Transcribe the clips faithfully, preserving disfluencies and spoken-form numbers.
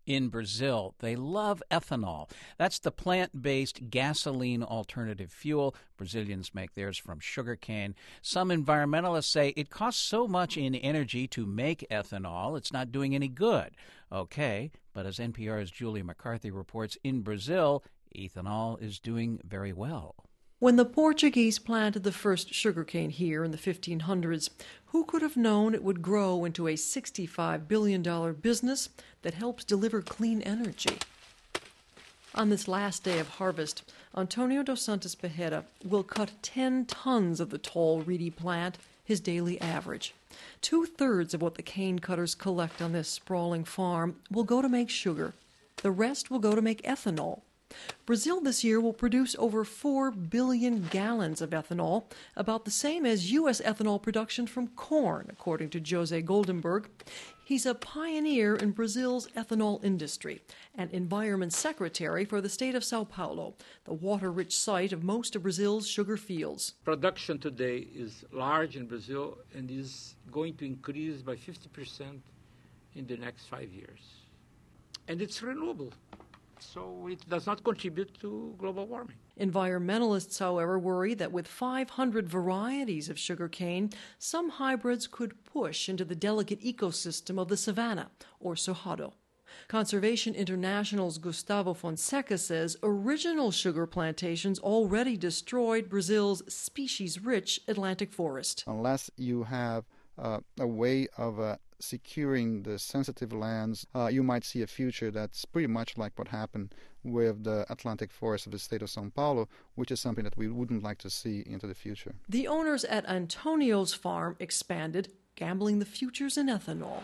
In Brazil, they love ethanol. That's the plant-based gasoline alternative fuel. Brazilians make theirs from sugarcane. Some environmentalists say it costs so much in energy to make ethanol, it's not doing any good. Okay, but as N P R's Julie McCarthy reports, in Brazil, ethanol is doing very well. When the Portuguese planted the first sugarcane here in the fifteen hundreds, who could have known it would grow into a sixty-five billion dollars business that helps deliver clean energy? On this last day of harvest, Antonio dos Santos Behera will cut ten tons of the tall, reedy plant, his daily average. Two-thirds of what the cane cutters collect on this sprawling farm will go to make sugar. The rest will go to make ethanol. Brazil this year will produce over four billion gallons of ethanol, about the same as U S ethanol production from corn, according to Jose Goldenberg. He's a pioneer in Brazil's ethanol industry and environment secretary for the state of Sao Paulo, the water-rich site of most of Brazil's sugar fields. Production today is large in Brazil and is going to increase by fifty percent in the next five years. And it's renewable. So it does not contribute to global warming. Environmentalists, however, worry that with five hundred varieties of sugarcane, some hybrids could push into the delicate ecosystem of the savanna, or Cerrado. Conservation International's Gustavo Fonseca says original sugar plantations already destroyed Brazil's species-rich Atlantic forest. Unless you have uh, a way of uh, securing the sensitive lands, uh, you might see a future that's pretty much like what happened with the Atlantic forest of the state of São Paulo, which is something that we wouldn't like to see into the future. The owners at Antonio's farm expanded, gambling the futures in ethanol.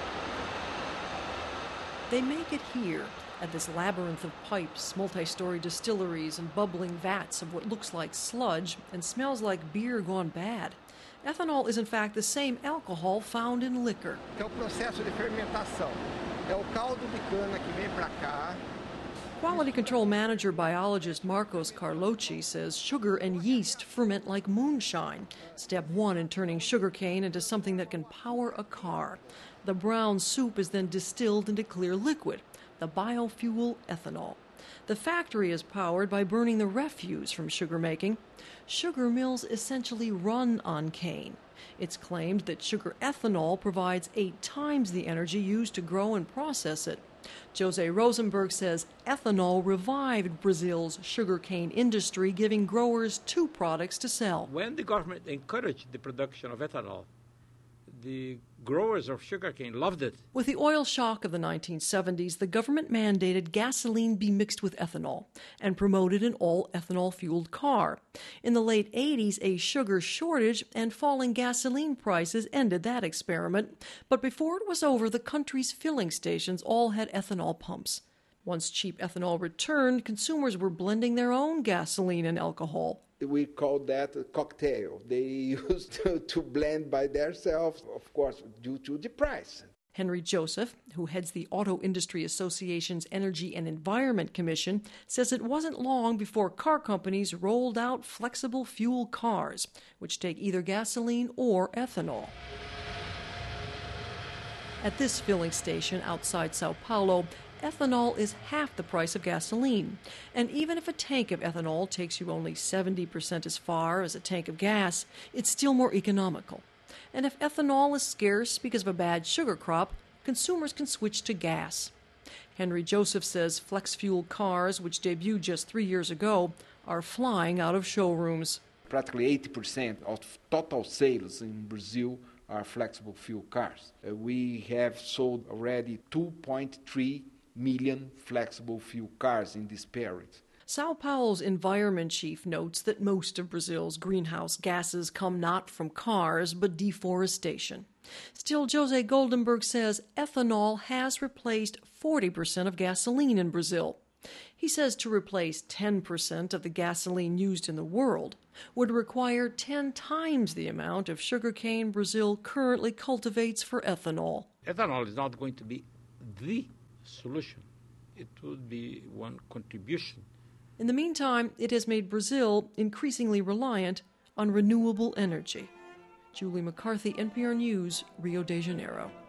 They make it here, at this labyrinth of pipes, multi-story distilleries, and bubbling vats of what looks like sludge and smells like beer gone bad. Ethanol is in fact the same alcohol found in liquor. É o processo de fermentação. É o caldo de cana que vem para cá. Quality control manager biologist Marcos Carlocci says sugar and yeast ferment like moonshine. Step one in turning sugarcane into something that can power a car. The brown soup is then distilled into clear liquid, the biofuel ethanol. The factory is powered by burning the refuse from sugar making. Sugar mills essentially run on cane. It's claimed that sugar ethanol provides eight times the energy used to grow and process it. Jose Rosenberg says ethanol revived Brazil's sugarcane industry, giving growers two products to sell. When the government encouraged the production of ethanol, the growers of sugarcane loved it. With the oil shock of the nineteen seventies, the government mandated gasoline be mixed with ethanol and promoted an all-ethanol-fueled car. In the late eighties, a sugar shortage and falling gasoline prices ended that experiment. But before it was over, the country's filling stations all had ethanol pumps. Once cheap ethanol returned, consumers were blending their own gasoline and alcohol. We call that a cocktail. They used to, to blend by themselves, of course, due to the price. Henry Joseph, who heads the Auto Industry Association's Energy and Environment Commission, says it wasn't long before car companies rolled out flexible fuel cars, which take either gasoline or ethanol. At this filling station outside Sao Paulo, ethanol is half the price of gasoline. And even if a tank of ethanol takes you only seventy percent as far as a tank of gas, it's still more economical. And if ethanol is scarce because of a bad sugar crop, consumers can switch to gas. Henry Joseph says flex fuel cars, which debuted just three years ago, are flying out of showrooms. Practically eighty percent of total sales in Brazil are flexible fuel cars. Uh, we have sold already two point three million flexible fuel cars in this period. Sao Paulo's environment chief notes that most of Brazil's greenhouse gases come not from cars but deforestation. Still, Jose Goldenberg says ethanol has replaced forty percent of gasoline in Brazil. He says to replace ten percent of the gasoline used in the world would require ten times the amount of sugarcane Brazil currently cultivates for ethanol. Ethanol is not going to be the solution. It would be one contribution. In the meantime, it has made Brazil increasingly reliant on renewable energy. Julie McCarthy, N P R News, Rio de Janeiro.